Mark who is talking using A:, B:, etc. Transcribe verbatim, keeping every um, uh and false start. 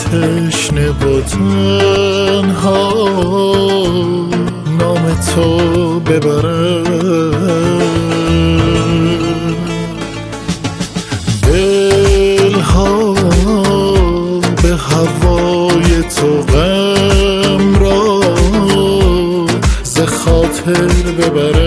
A: تشنه و تنها نام تو ببرن. دلها به هوای تو غم را ز خاطر ببرن.